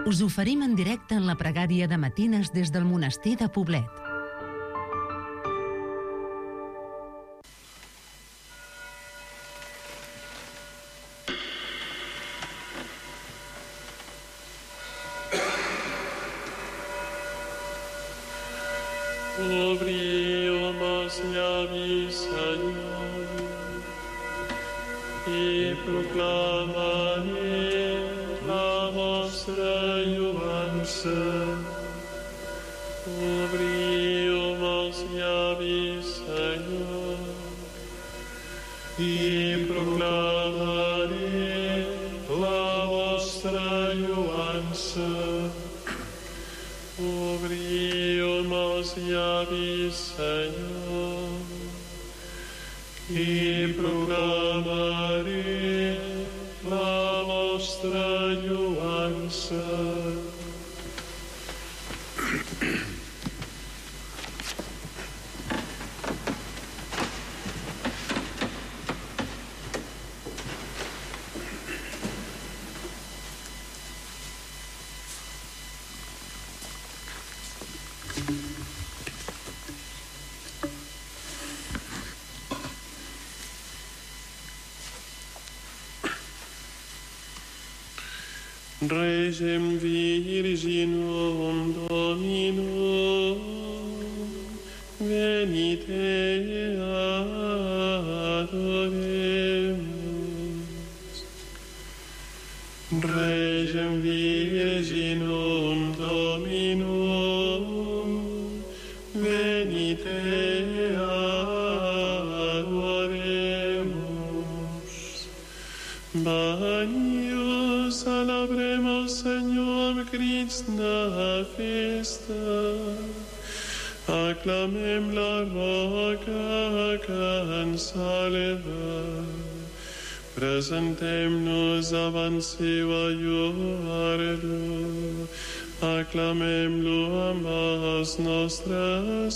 Us oferim en directe en la pregària de matines des del monestir de Poblet. Obriu els llavis, Senyor, i proclamaré la vostra lloança. Obriu els llavis, Senyor, i proclamaré la vostra lloança. Obriu els llavis, Senyor, i proclamaré la vostra lloança. Regem Virginum Dominum, venite adoremus. Regem Virginum Dominum, venite adoremus. Bagnus alabremos, Señor Christ, na festa. Acclamem la roca que ens salva. Presentem-nos avant seva lloar-lo. Acclamem-lo amb els nostres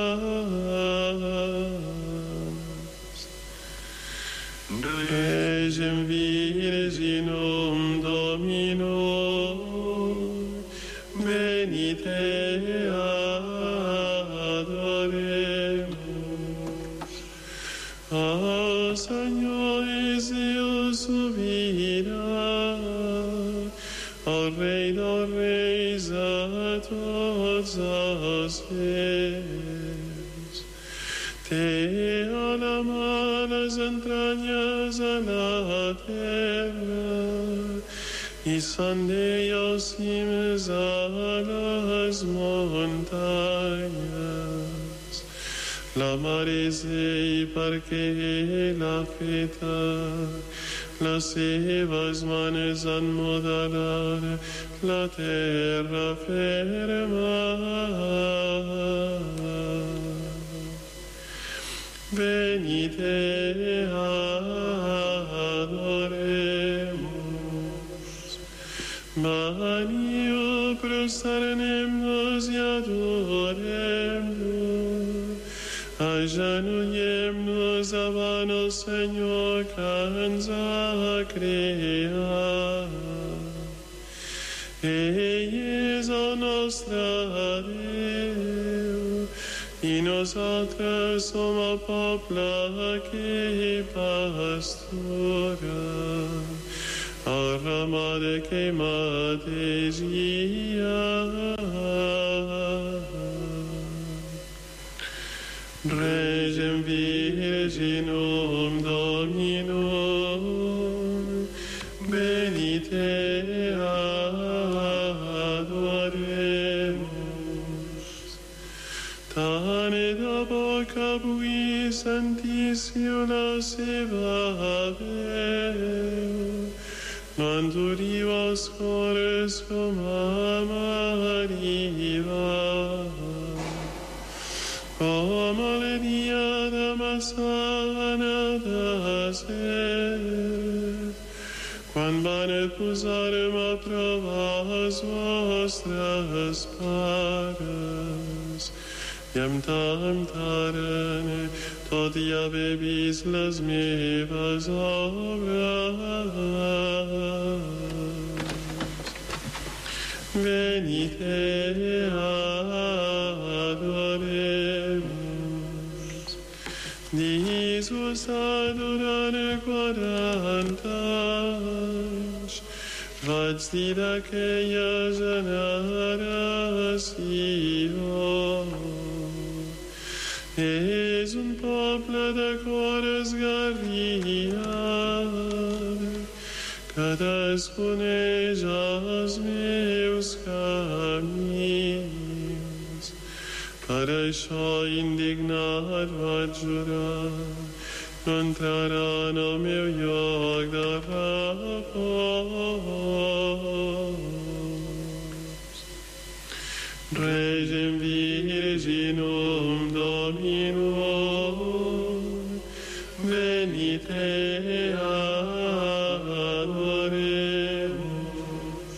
cants. Regem Virginum Dominum, venite adoremus. Al Senyor és Déu sobirà, el Rei dels Reis a tots els temps. Té a la mà les entranyes a la terra i s'endé els cims a les muntanyes. La mar és ell perquè l'ha feta, les seves mans han modelat la terra ferma. Venite adoremus. Veniu, prosternem-nos i adorem-lo. Agenollem-nos avant el Senyor que ens ha creat. Ell és el nostre Déu i nosaltres som el poble que pastura, el ramat que mateix guia. Regem Virginum Dominum, venite adoremus. Tane de boca avui sentíssiu la seva veu, no enduriu els cors com a Maria. Com el dia de Massana desert, quan van posar-me a prova els vostres pares i em temptaren, tot i haver vist les meves obres. venite adoremus. Iisus a durare 40 anys, vaig dir d'aquella generació. És un poble de cor esgarriat, cadascun és els meus camins. Per això indignat vaig jurar, no entraran al meu lloc de repòs. Regem Virginum Dominum, venite adoremus.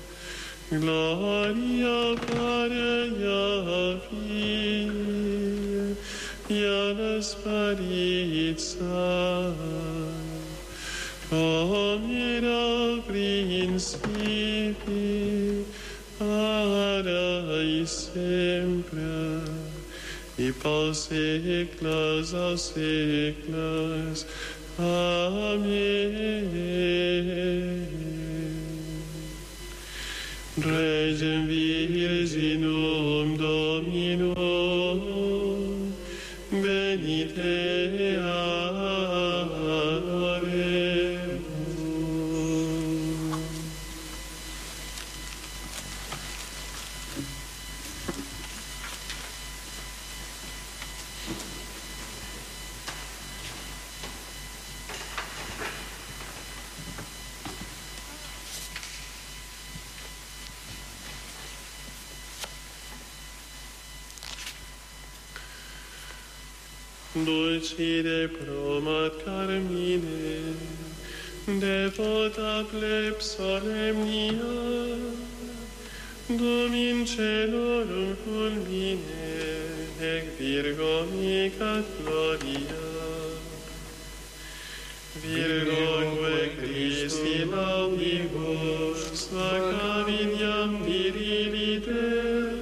Gloria Patri, Filii, et l'Esperit Sant, com era al principi, ara i sempre, i pels segles dels segles. Amén. Regem Virginum Dominum, venite adoremus. Dulcide promat carmine, devota pleb solemnia, dum in celorum fulmine, ec Virgo micat gloria. Virgo que Christi laudibus, vacaviniam virilite,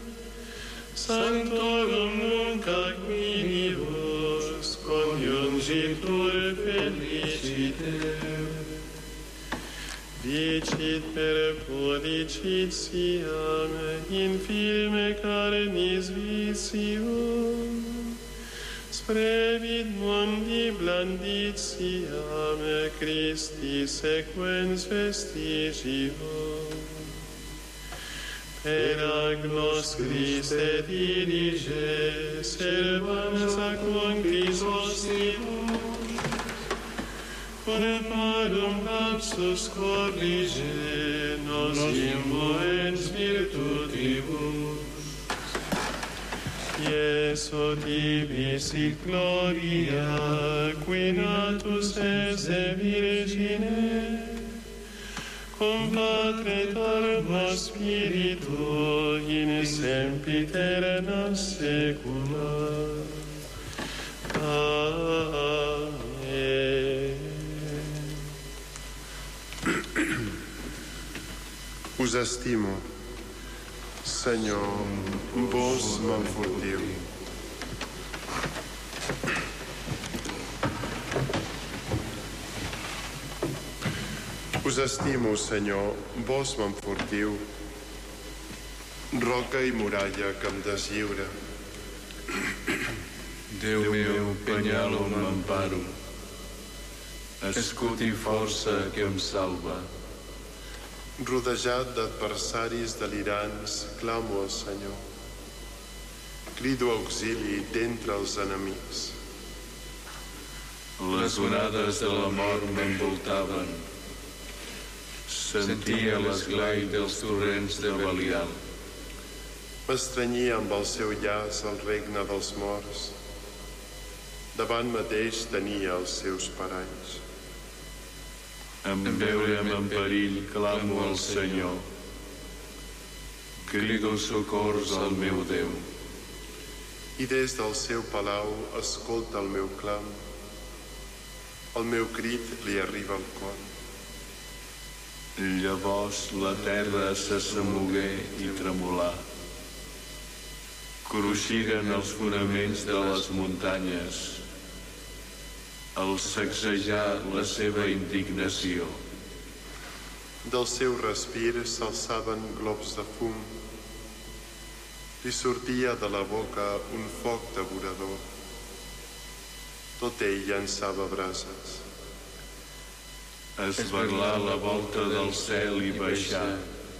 sanctorum nunc ac minibus, conjungitur felicite. Dicit per pudicit siam, in firme carnis visium, sprevit mundi blandit siam, Christi sequens vestigium. Per agnos Christe dirige, servans acum Christosibus, preparum lapsus corrige, nos imbuens virtutibus. Iesu tibi sit gloria, qui natus esse Virgine, cum Patre Tarbo Spiritu, in sempiterna secula. Amen. Us estimo, Senyor, vos m'enfortiu. Us estimo, Senyor, vos m'enfortiu, roca i muralla que em deslliura. Déu meu, penyal on m'emparo, escut i força que em salva. Rodejat d'adversaris delirants, clamo al Senyor. Crido auxili d'entre els enemics. Les onades de la mort m'envoltaven. Sentia l'esglai dels torrents de Belial. M'estrenyia amb el seu llaç al regne dels morts. Davant mateix tenia els seus paralls. En veure'm en perill, clamo al Senyor. Crido socors al meu Déu. I des del seu palau escolta el meu clam. El meu crit li arriba al cor. Llavors la terra se s'amogué i tremolà. Cruixiren els fonaments de les muntanyes, al sacsejar la seva indignació. Del seu respir s'alçaven globs de fum. Li sortia de la boca un foc devorador. Tot ell llançava brases. Esberlar la volta del cel i baixar.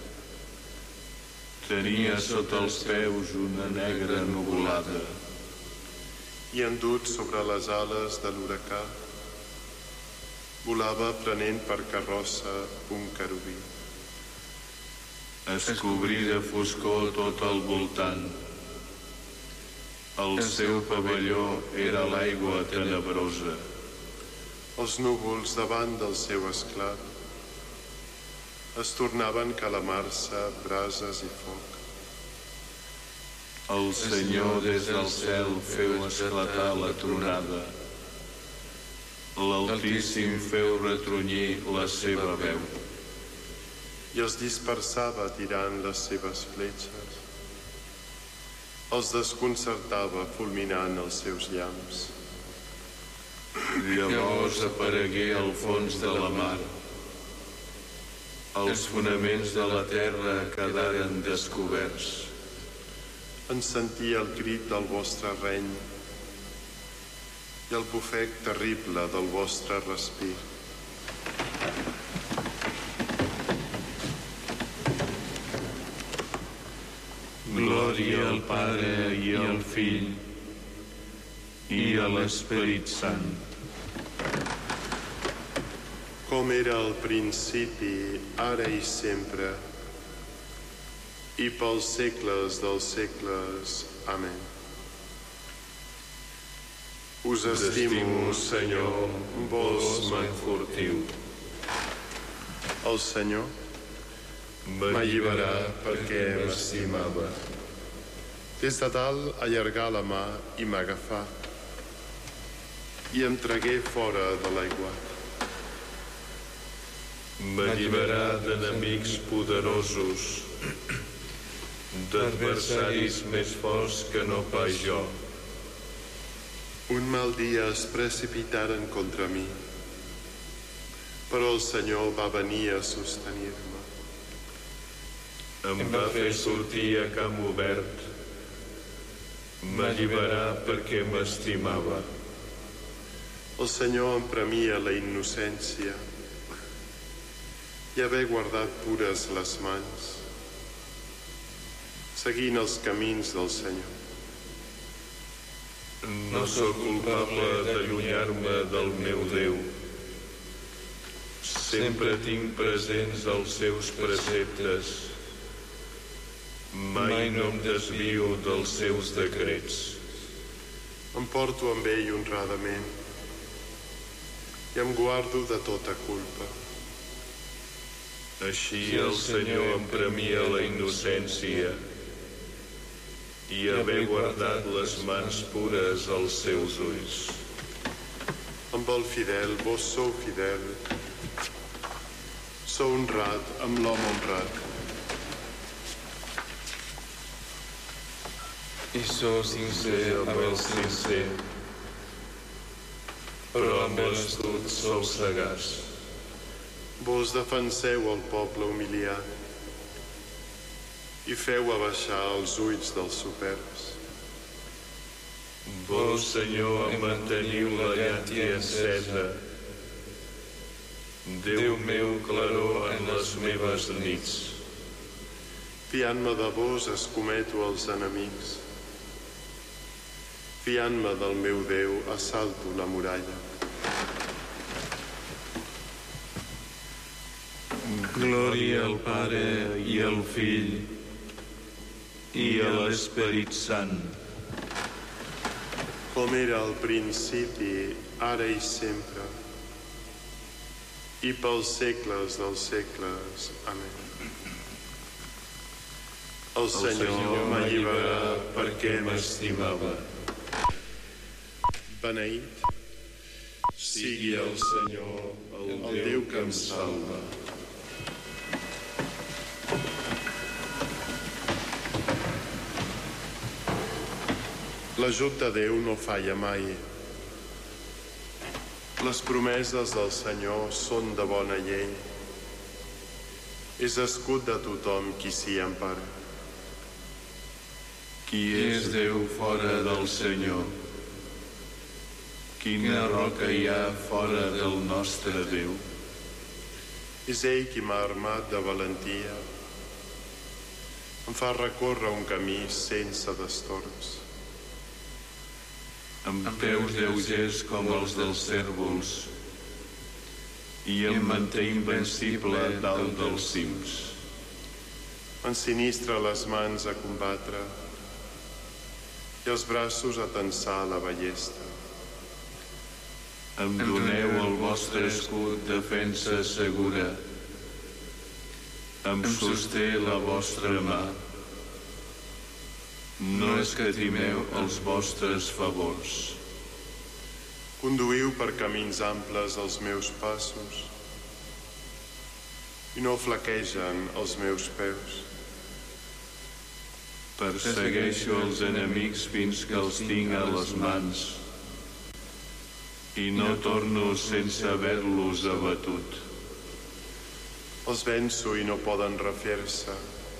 Tenia sota els peus una negra nuvolada. I endut sobre les ales de l'huracà, volava prenent per carrossa un querubí. Es cobrí de foscor tot al voltant. El seu pavelló era l'aigua tenebrosa. Els núvols davant del seu esclat es tornaven calamar-se brases i foc. El Senyor des del cel feu esclatar la tronada. L'Altíssim feu retrunyir la seva veu. I els dispersava tirant les seves fletxes. Els desconcertava fulminant els seus llamps. Llavors aparegué al fons de la mar. Els fonaments de la terra quedaren descoberts. En sentia el crit del vostre reny i el bufec terrible del vostre respir. Glòria al Pare i al Fill i a l'Esperit Sant. Com era al principi, ara i sempre, i pels segles dels segles. Amén. Us estimo, Senyor, vos m'enfortiu. El Senyor m'alliberà perquè m'estimava. Des de dalt allargà la mà i m'agafà i em tragué fora de l'aiguat. M'alliberà d'enemics poderosos, d'adversaris més forts que no pas jo. Un mal dia es precipitaren contra mi, però el Senyor va venir a sostenir-me. Em va fer sortir a camp obert, m'alliberà perquè m'estimava. El Senyor em premia la innocència i haver guardat pures les mans, seguint els camins del Senyor. No sóc culpable d'allunyar-me del meu Déu. Sempre tinc presents els seus preceptes. Mai no em desvio dels seus decrets. Em porto amb ell honradament i em guardo de tota culpa. Així el Senyor em premia la innocència i haver guardat les mans pures als seus ulls. Amb el fidel, vos sou fidel. Sou honrat amb l'home honrat. I sou sincer amb el sincer, però amb l'astut sou sagaç. Vos defenseu el poble humiliat i feu abaixar els ulls dels superbs. Vos, Senyor, em manteniu la llàntia encesa. Déu meu, claror en les meves nits. Fiant-me de vos escometo els enemics. Fiant-me del meu Déu assalto la muralla. Glòria al Pare i al Fill i a l'Esperit Sant. Com era al principi, ara i sempre, i pels segles dels segles. Amén. El Senyor m'alliberà perquè m'estimava. Beneït sigui el Senyor, el Déu que em salva. L'ajut de Déu no falla mai. Les promeses del Senyor són de bona llei. És escut de tothom qui s'hi empara. Qui és Déu fora del Senyor? Quina roca hi ha fora del nostre Déu? És ell qui m'ha armat de valentia. Em fa recórrer un camí sense destorbs. Amb peus lleugers com els dels cérvols i em manté invencible dalt dels cims. Ensinistra les mans a combatre i els braços a tensar la ballesta. Em doneu el vostre escut defensa segura. Em sosté la vostra mà. No escatimeu els vostres favors. Conduïu per camins amples els meus passos i no flaquegen els meus peus. Persegueixo els enemics fins que els tinc a les mans i no torno sense haver-los abatut. Els venço i no poden refer-se.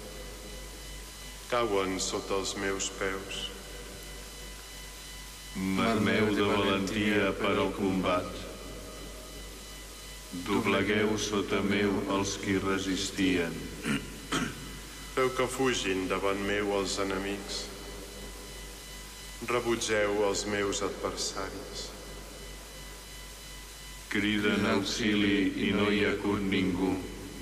Cauen sota els meus peus. M'armeu de valentia per al combat. Doblegueu sota meu els qui resistien. Feu que fugin davant meu els enemics. Rebutgeu els meus adversaris. Criden auxili i no hi acut ningú.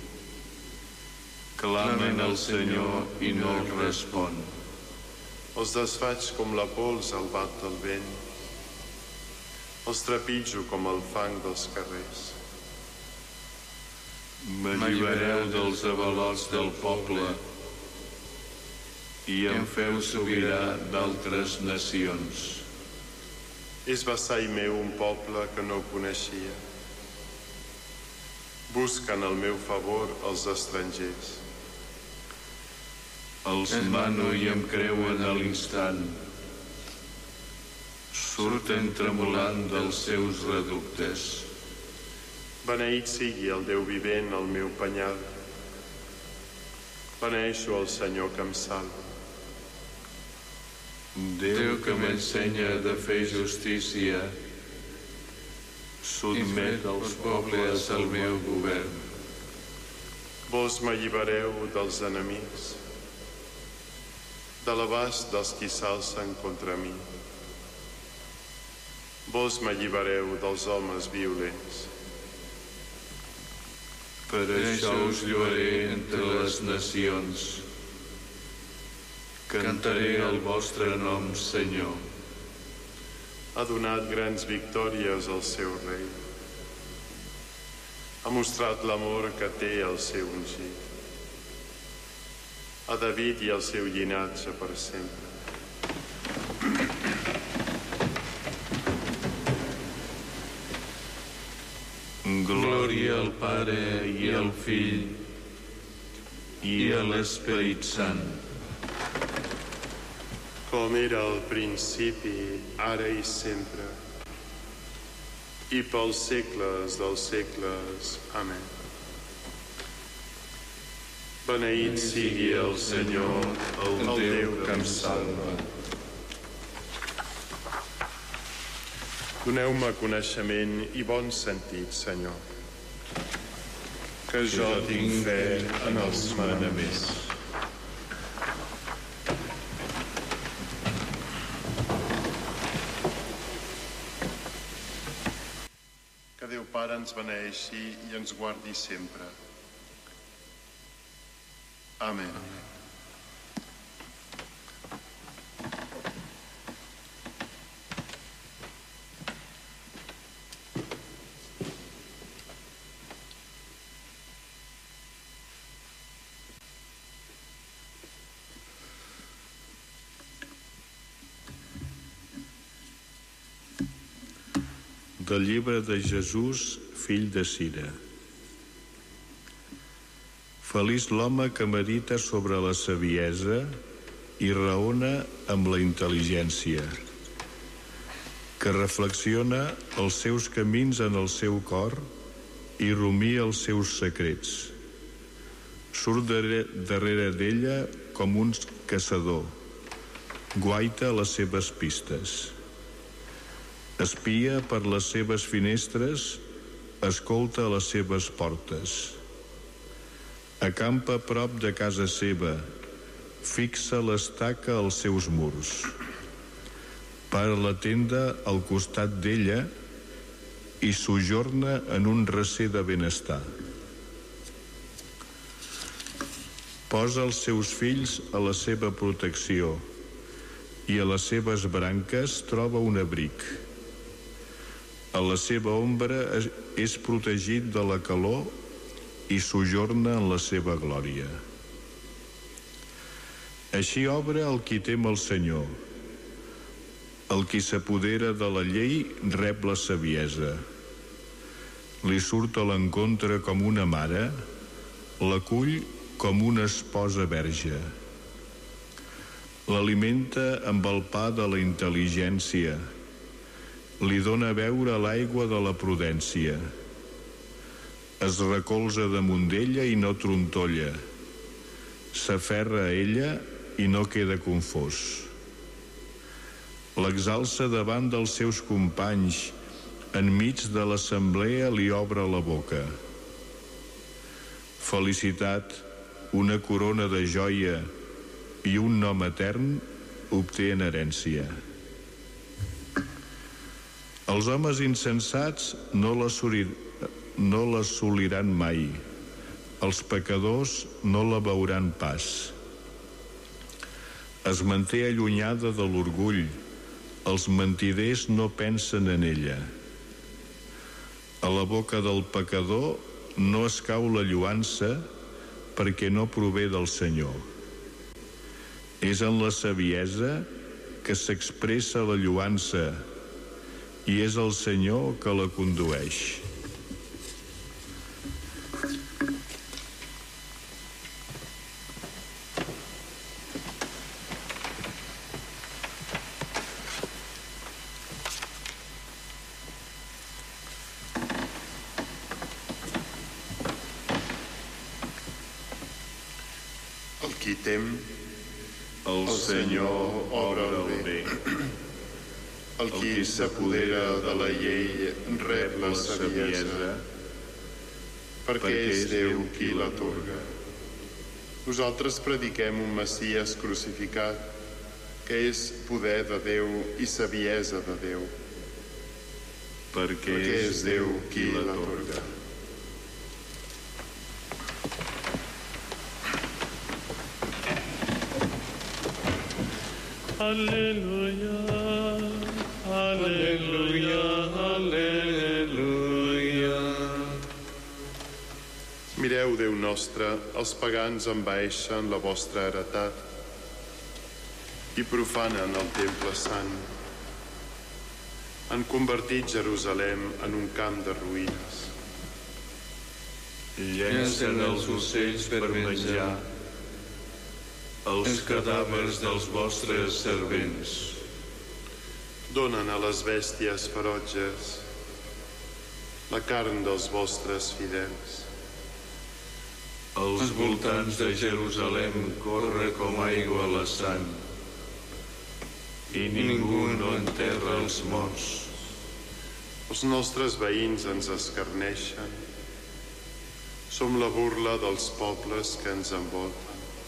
Clamen al Senyor i no els respon. Els desfaig com la pols al bat del vent. Els trepitjo com el fang dels carrers. M'allibereu dels avalots del poble i em feu sobirà d'altres nacions. És vassall meu un poble que no coneixia. Busquen el meu favor els estrangers. Els mano i em creuen a l'instant. Surten tremolant dels seus reductes. Beneït sigui el Déu vivent, el meu penyal. Beneeixo el Senyor que em salva. Déu que m'ensenya de fer justícia, sotmet els pobles al meu govern. Vos m'allibereu dels enemics, de l'abast dels qui s'alcen contra mi. Vos m'allibereu dels homes violents. Per això us lloaré entre les nacions. Cantaré el vostre nom, Senyor. Ha donat grans victòries al seu rei. Ha mostrat l'amor que té el seu ungit. A David i el seu llinatge per sempre. Glòria al Pare i al Fill i a l'Esperit Sant. Com era al principi, ara i sempre, i pels segles dels segles. Amén. Beneït sigui el Senyor, el Déu que em salva. Doneu-me coneixement i bon sentit, Senyor, que jo tinc fe en els manaments. Que Déu Pare ens beneeixi i ens guardi sempre. Amén. Del llibre de Jesús, fill de Sira. Feliç l'home que medita sobre la saviesa i raona amb la intel·ligència, que reflexiona els seus camins en el seu cor i rumia els seus secrets. Surt darrere d'ella com un caçador, guaita les seves pistes. Espia per les seves finestres, escolta les seves portes. Acampa a prop de casa seva, fixa l'estaca als seus murs. Para la tenda al costat d'ella i sojorna en un recer de benestar. Posa els seus fills a la seva protecció i a les seves branques troba un abric. A la seva ombra és protegit de la calor i sojorna en la seva glòria. Així obra el qui tem el Senyor. El qui s'apodera de la llei rep la saviesa. Li surt a l'encontre com una mare, l'acull com una esposa verge. L'alimenta amb el pa de la intel·ligència. Li dona a beure l'aigua de la prudència. Es recolza damunt d'ella i no trontolla. S'aferra a ella i no queda confós. L'exalça davant dels seus companys, enmig de l'assemblea li obre la boca. Felicitat, una corona de joia i un nom etern obté en herència. Els homes insensats no l'assoliran mai. Els pecadors no la veuran pas. Es manté allunyada de l'orgull. Els mentiders no pensen en ella. A la boca del pecador no escau la lloança perquè no prové del Senyor. És en la saviesa que s'expressa la lloança i és el Senyor que la condueix. Qui tem, el Senyor obra el bé. El qui s'apodera de la llei rep la saviesa, perquè és Déu qui l'atorga. Nosaltres prediquem un Messies crucificat, que és poder de Déu i saviesa de Déu, perquè és Déu qui l'atorga. Alleluia, alleluia, alleluia. Mireu, Déu nostre, els pagans envaeixen la vostra heretat i profanen el temple sant. Han convertit Jerusalem en un camp de ruïnes. Llencen els ocells per menjar els cadàvers dels vostres servents. Donen a les bèsties ferotges la carn dels vostres fidels. Als voltants de Jerusalem corre com aigua la sang i ningú no enterra els morts. Els nostres veïns ens escarneixen. Som la burla dels pobles que ens envolten.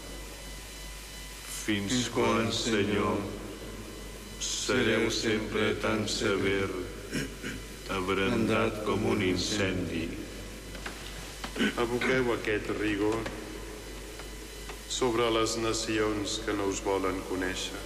Fins quan, Senyor, sereu sempre tan sever, abrandat com un incendi? Aboqueu aquest rigor sobre les nacions que no us volen conèixer.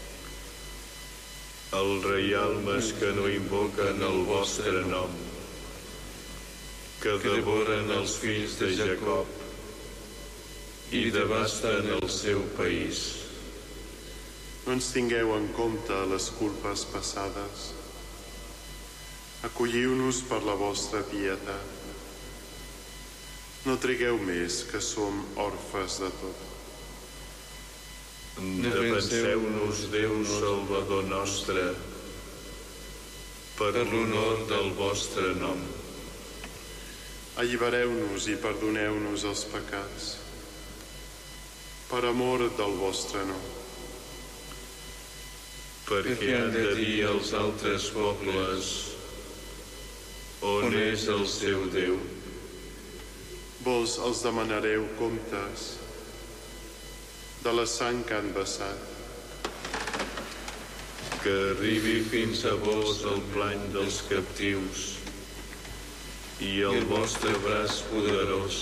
Els reialmes que no invoquen el vostre nom, que devoren els fills de Jacob i devasten el seu país. No ens tingueu en compte les culpes passades. Acolliu-nos per la vostra pietat. No trigueu més, que som orfes de tot. Defenseu-nos, Déu Salvador nostre, per l'honor del vostre nom. Allibereu-nos i perdoneu-nos els pecats, per amor del vostre nom. Perquè han de dir els altres pobles on és el seu Déu. Vos els demanareu comptes de la sang que han vessat. Que arribi fins a vos el plany dels captius i el vostre braç poderós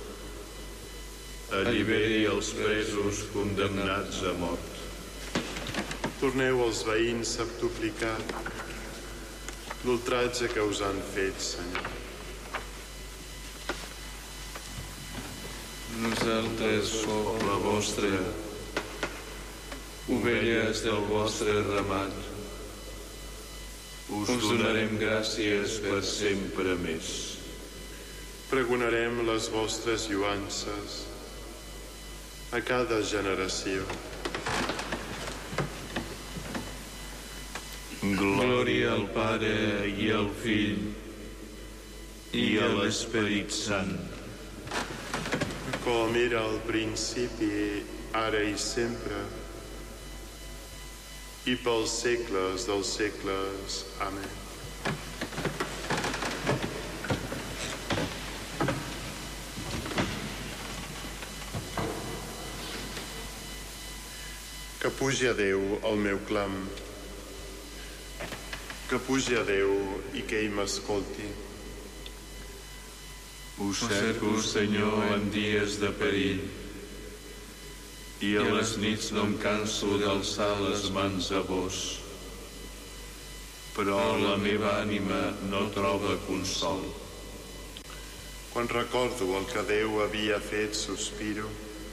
alliberi els presos condemnats a mort. Torneu als veïns a duplicar l'ultratge que us han fet, Senyor. Nosaltres, poble vostre, ovelles del vostre ramat, us donarem gràcies per sempre més. Pregonarem les vostres lloances a cada generació. Glòria al Pare i al Fill i a l'Esperit Sant. Com era al principi, ara i sempre, i pels segles dels segles. Amén. Que pugi a Déu el meu clam, que pugi a Déu i que ell m'escolti. Us cerco, Senyor, en dies de perill, i a les nits no em canso d'alçar les mans a vos. Però la meva ànima no troba consol. Quan recordo el que Déu havia fet, sospiro.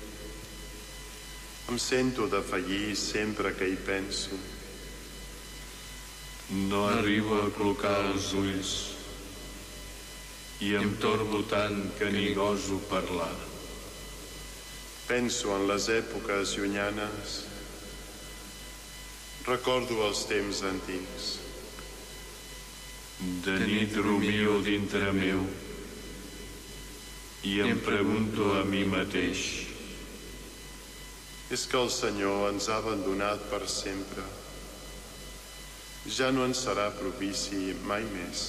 Em sento defallir sempre que hi penso. No arribo a clocar els ulls i em torbo tant que ni goso parlar. Penso en les èpoques llunyanes, recordo els temps antics. De nit rumio dintre meu i em pregunto a mi mateix: És que el Senyor ens ha abandonat per sempre. Ja no ens serà propici mai més.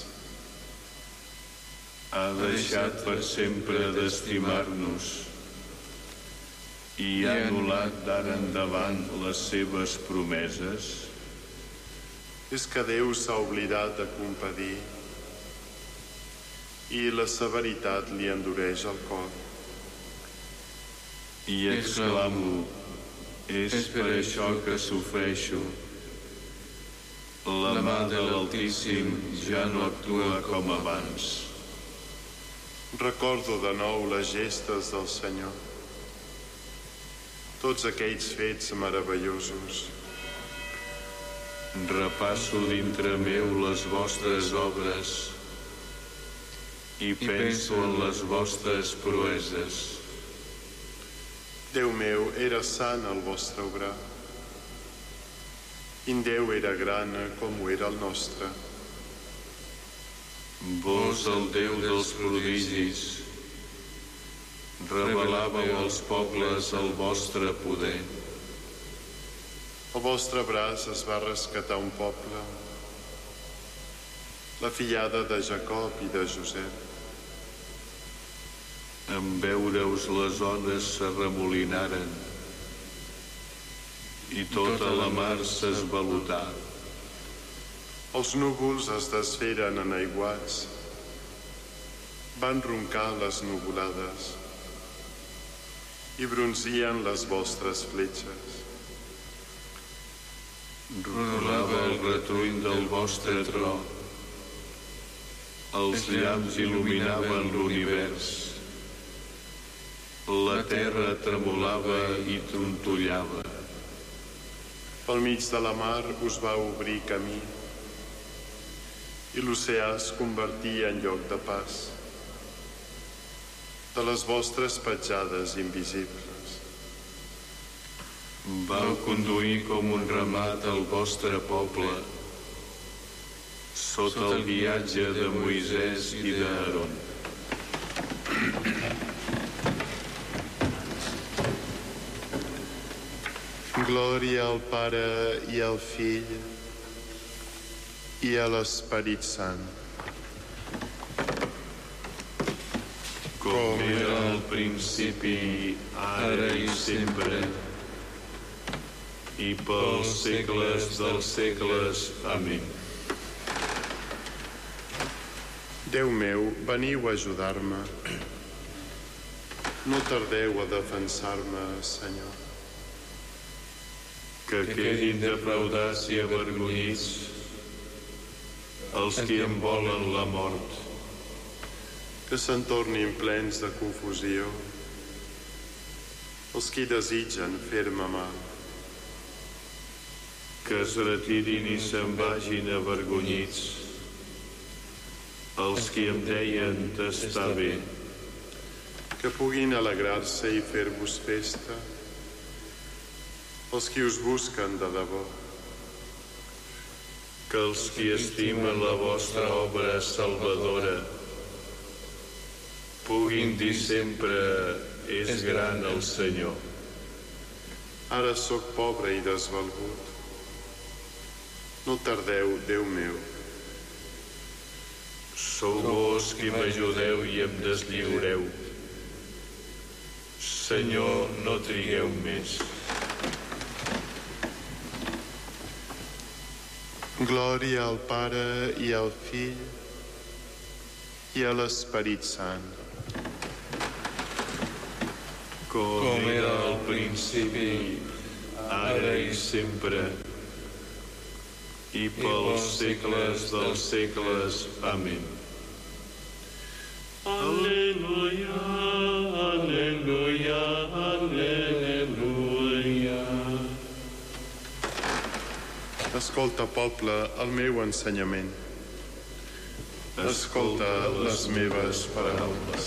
Ha deixat per sempre d'estimar-nos i ha anul·lat d'ara endavant les seves promeses. És que Déu s'ha oblidat de compadir i la severitat li endureix el cor. I exclamo: és per això que sofreixo. La mà de l'Altíssim ja no actua com abans. Recordo de nou les gestes del Senyor, tots aquells fets meravellosos. Repasso dintre meu les vostres obres i penso en les vostres proeses. Déu meu, era sant el vostre obrar. In Déu era gran com ho era el nostre. Vos, el Déu dels prodigis, revelàveu als pobles el vostre poder. El vostre braç es va rescatar un poble, la fillada de Jacob i de Josep. En veure-us les ones s'arremolinaren i tota la mar s'esvalutà. Els núvols es desferen en aiguats, van roncar les nuvolades i bronzien les vostres fletxes. Rodolava el retruny del vostre tro, els llamps il·luminaven l'univers, la terra tremolava i trontollava. Pel mig de la mar us va obrir camí i l'oceà es convertia en lloc de pas de les vostres petjades invisibles. Vau conduir com un ramat el vostre poble sota el guiatge de Moisès i d'Aaron. Glòria al Pare i al Fill i a l'Esperit Sant. Com era al principi, ara i sempre, i pels segles dels segles. Amén. Déu meu, veniu a ajudar-me. No tardeu a defensar-me, Senyor. Que quedin defraudats i avergonyits els qui en volen la mort. Que se'n tornin plens de confusió els qui desitgen fer-me mal. Que es retirin i se'n vagin avergonyits els qui em deien d'estar bé. Que puguin alegrar-se i fer-vos festa els qui us busquen de debò. Que els qui estimen la vostra obra salvadora puguin dir sempre: és gran el Senyor. Ara sóc pobre i desvalgut. No tardeu, Déu meu. Sou vos qui m'ajudeu i em deslliureu. Senyor, no trigueu més. Glòria al Pare i al Fill i a l'Esperit Sant. Com era al principi, ara i sempre, i pels segles dels segles. Amén. Alleluia, alleluia, alleluia. Escolta, poble, el meu ensenyament. Escolta les meves paraules.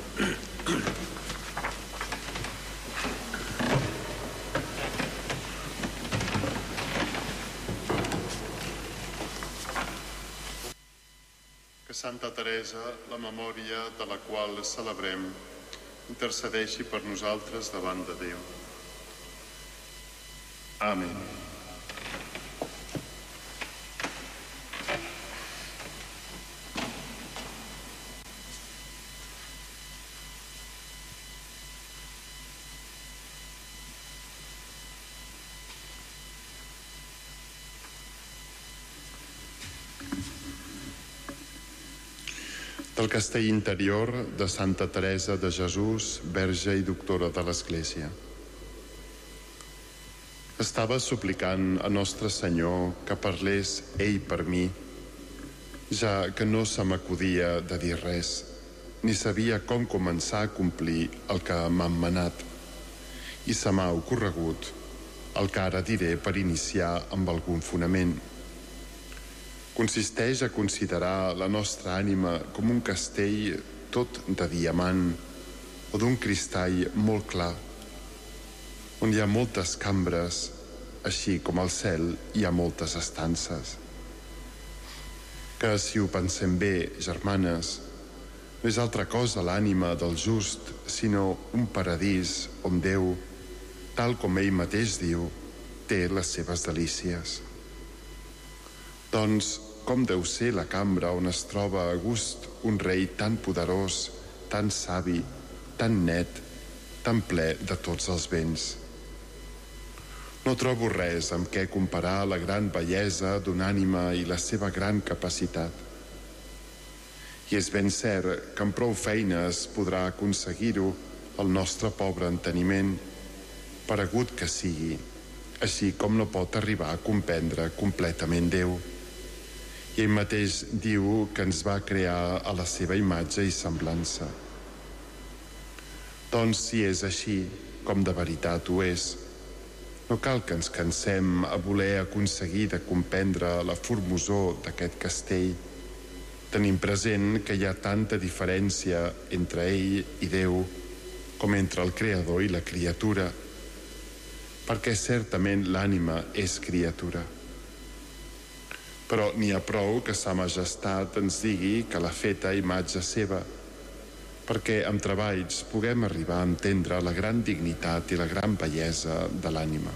Que Santa Teresa, la memòria de la qual celebrem, intercedeixi per nosaltres davant de Déu. Amén. Del castell interior de Santa Teresa de Jesús, verge i doctora de l'Església. Estava suplicant a Nostre Senyor que parlés ell per mi, ja que no se m'acudia de dir res, ni sabia com començar a complir el que m'han manat. I se m'ha ocorregut el que ara diré per iniciar amb algun fonament. Consisteix a considerar la nostra ànima com un castell tot de diamant o d'un cristall molt clar, on hi ha moltes cambres, així com al cel hi ha moltes estances. Que, si ho pensem bé, germanes, no és altra cosa l'ànima del just, sinó un paradís on Déu, tal com ell mateix diu, té les seves delícies. Doncs, com deu ser la cambra on es troba a gust un rei tan poderós, tan savi, tan net, tan ple de tots els béns. No trobo res amb què comparar la gran bellesa d'una ànima i la seva gran capacitat. I és ben cert que amb prou feines podrà aconseguir-ho el nostre pobre enteniment, per agut que sigui, així com no pot arribar a comprendre completament Déu. I ell mateix diu que ens va crear a la seva imatge i semblança. Doncs si és així, com de veritat ho és, no cal que ens cansem a voler aconseguir de comprendre la formosor d'aquest castell, tenint present que hi ha tanta diferència entre ell i Déu com entre el Creador i la criatura, perquè certament l'ànima és criatura. Però n'hi ha prou que sa majestat ens digui que l'ha feta a imatge seva, perquè amb treballs puguem arribar a entendre la gran dignitat i la gran bellesa de l'ànima.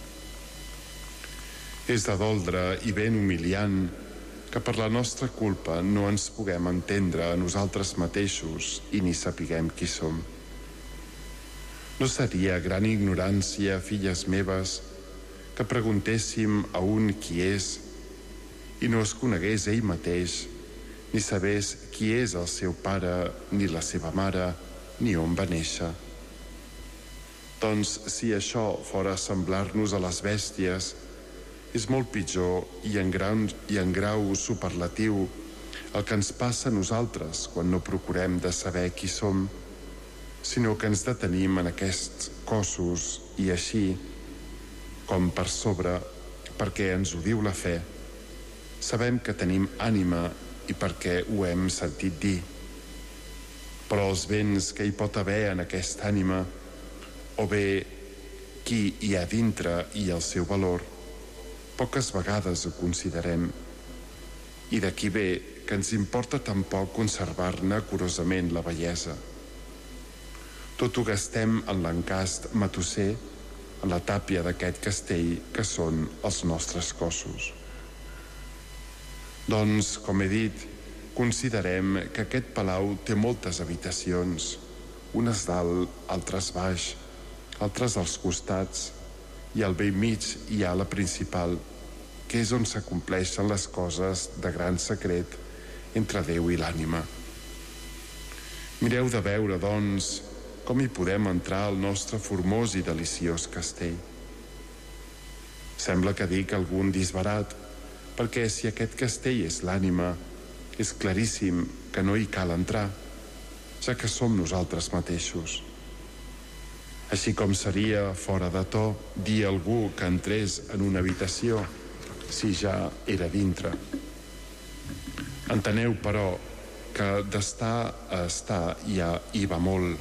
És de doldre i ben humiliant que per la nostra culpa no ens puguem entendre a nosaltres mateixos i ni sapiguem qui som. No seria gran ignorància, filles meves, que preguntéssim a un qui és i no es conegués ell mateix, ni sabés qui és el seu pare, ni la seva mare, ni on va néixer. Doncs si això fora semblar-nos a les bèsties, és molt pitjor i en grau superlatiu el que ens passa a nosaltres quan no procurem de saber qui som, sinó que ens detenim en aquests cossos i així, com per sobre, perquè ens ho diu la fe, sabem que tenim ànima i perquè ho hem sentit dir. Però els béns que hi pot haver en aquesta ànima, o bé qui hi ha dintre i el seu valor, poques vegades ho considerem. I d'aquí ve que ens importa tan poc conservar-ne curosament la bellesa. Tot ho gastem en l'encast matusser, en la tàpia d'aquest castell que són els nostres cossos. Doncs, com he dit, considerem que aquest palau té moltes habitacions, unes dalt, altres baix, altres als costats, i al bell mig hi ha la principal, que és on s'acompleixen les coses de gran secret entre Déu i l'ànima. Mireu de veure, doncs, com hi podem entrar al nostre formós i deliciós castell. Sembla que dic algun disbarat, perquè si aquest castell és l'ànima, és claríssim que no hi cal entrar, ja que som nosaltres mateixos. Així com seria fora de to dir a algú que entrés en una habitació si ja era dintre. Enteneu, però, que d'estar a estar hi va molt,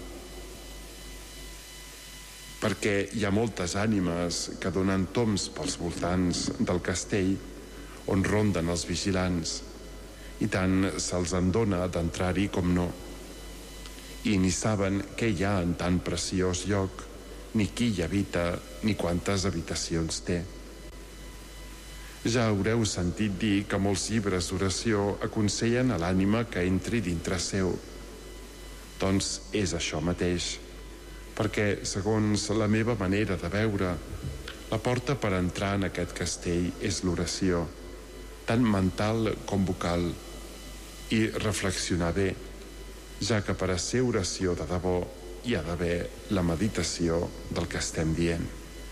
perquè hi ha moltes ànimes que donen tombs pels voltants del castell on ronden els vigilants, i tant se'ls en dona d'entrar-hi com no. I ni saben què hi ha en tan preciós lloc, ni qui hi habita, ni quantes habitacions té. Ja haureu sentit dir que molts llibres d'oració aconsellen a l'ànima que entri dintre seu. Doncs és això mateix, perquè, segons la meva manera de veure, la porta per entrar en aquest castell és l'oració, tant mental com vocal, i reflexionar bé, ja que per a ser oració de debò hi ha d'haver la meditació del que estem dient.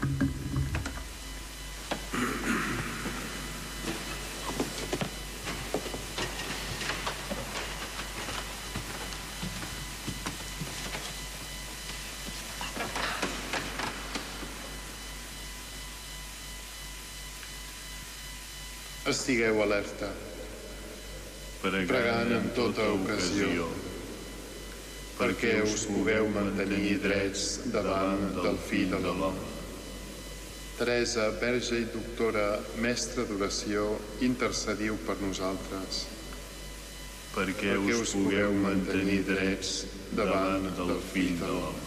Estigueu alerta, pregant en tota ocasió, perquè us pugueu mantenir drets davant del Fill de l'home. Teresa, verge i doctora, mestra d'oració, intercediu per nosaltres. Perquè us pugueu mantenir drets davant del Fill de l'home.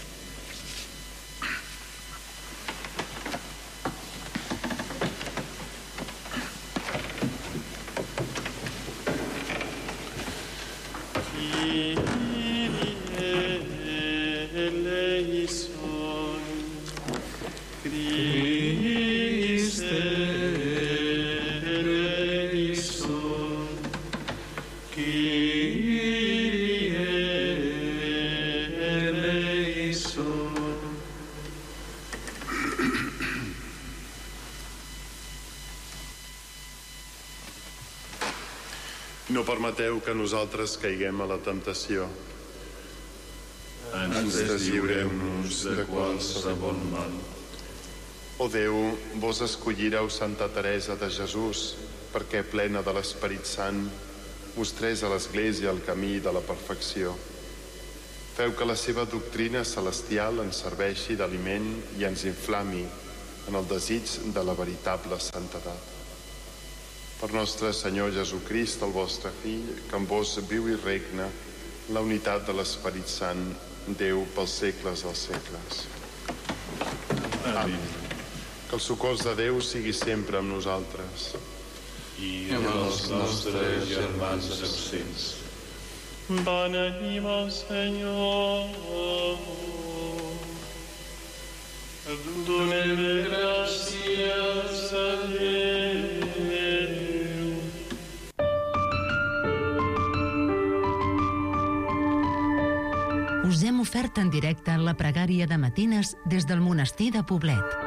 No permeteu que nosaltres caiguem a la temptació. Ens deslliureu-nos de qualsevol mal. O Déu, vos escollireu Santa Teresa de Jesús, perquè, plena de l'Esperit Sant, mostrés a l'Església el camí de la perfecció. Feu que la seva doctrina celestial ens serveixi d'aliment i ens inflami en el desig de la veritable santedat. Per nostre Senyor Jesucrist, el vostre Fill, que amb vos viu i regna la unitat de l'Esperit Sant, Déu pels segles dels segles. Amén. Que el socors de Déu sigui sempre amb nosaltres. I amb els nostres germans absents. Beneïm el Senyor. Donem gràcies a Déu. Us hem ofert en directe la pregària de matines des del monestir de Poblet.